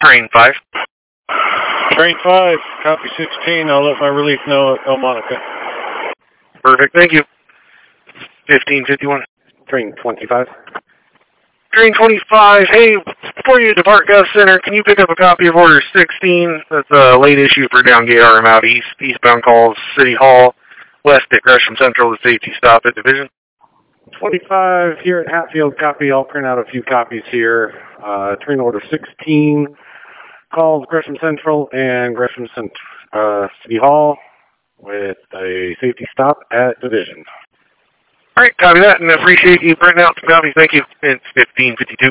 Train 5. Train 5, copy 16. I'll let my relief know at El Monica. Perfect, thank you. 1551. Train 25. Train 25, hey, before you depart Gulf Center, can you pick up a copy of Order 16? That's a late issue for Downgate RM out east. Eastbound calls City Hall, west at Gresham Central, the safety stop at Division. 25 here at Hatfield, copy. I'll print out a few copies here. Train Order 16 calls Gresham Central and Gresham City Hall with a safety stop at Division. All right, copy that, and I appreciate you printing out some copies. Thank you. It's 1552.